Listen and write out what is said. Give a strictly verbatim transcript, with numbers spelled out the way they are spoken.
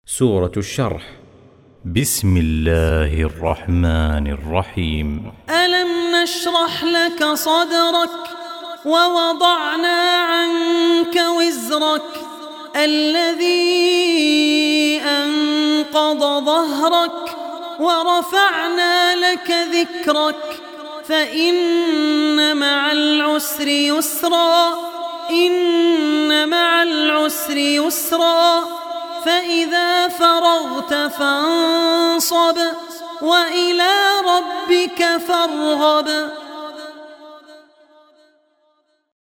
سورة الشرح. بسم الله الرحمن الرحيم. ألم نشرح لك صدرك ووضعنا عنك وزرك الذي أنقض ظهرك ورفعنا لك ذكرك فإن مع العسر يسرا إن مع العسر يسرا فإذا فرغت فانصب وإلى ربك فارغب.